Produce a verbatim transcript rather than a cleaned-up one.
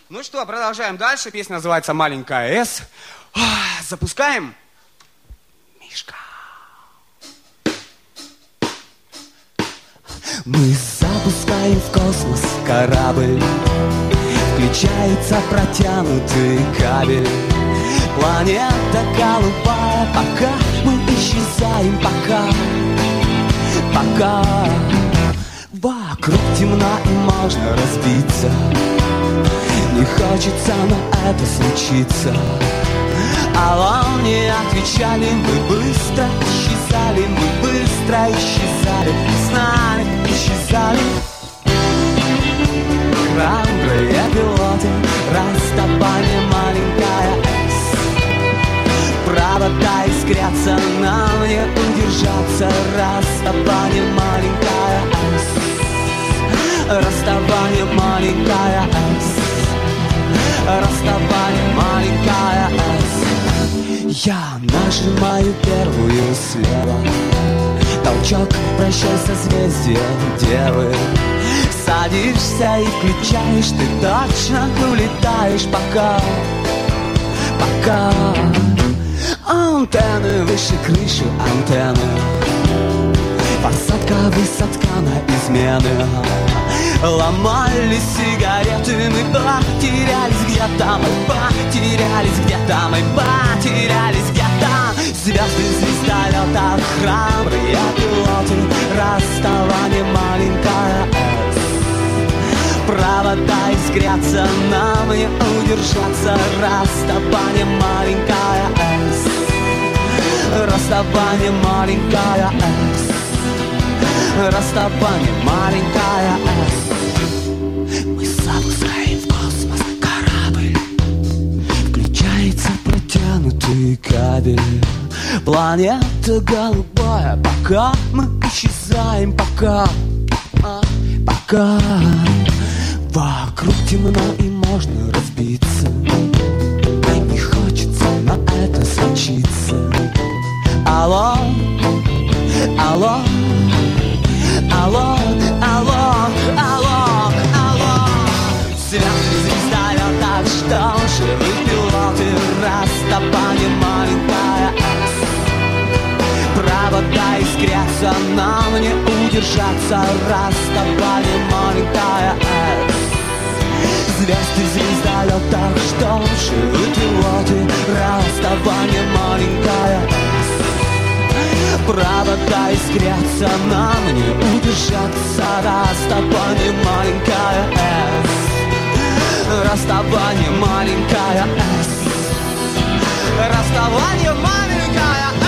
Ну что, продолжаем дальше. Песня называется «Маленькая С». Запускаем. Мишка. Мы запускаем в космос корабль. Включается протянутый кабель. Планета голубая, пока мы исчезаем, пока, пока вокруг темно и можно разбиться. Не хочется, но это случится. Алло, не отвечали, мы быстро исчезали, мы быстро исчезали, с нами исчезали. Храбрые пилоты, расставание маленькая С. Провода искрятся, нам не удержаться. Расставание маленькая С. Расставание маленькая С. Расставание маленькая С. Я нажимаю первую слева. Толчок, прощай, созвездие девы. Садишься и включаешь, ты точно улетаешь, пока, пока. Антенны выше крыши, антенны. Посадка, высадка на измены. Ломали сигареты, мы потерялись где-то, мы потерялись где-то, мы потерялись где-то. Звезды звездолета, храбрые пилоты, расставание маленькая С. Провода искрятся, нам не удержаться. Расставание маленькая С. Расставание маленькая С. Расставание маленькая С. Мы запускаем в космос корабль. Включается протянутый кабель. Планета голубая, пока мы исчезаем, пока, а, пока вокруг темно и можно разбиться. Не хочется, но это случится. Алло, алло, алло, алло, алло, алло. Звезды звездолета, что же вы пилоты? Расставание маленькая С. Провода искрятся, нам не удержаться. Расставание маленькая С. Звезды звездолета, что же вы пилоты? Расставание маленькая С. Провода искрятся, нам не удержаться. Расставание маленькая С. Расставание маленькая С. Расставание маленькая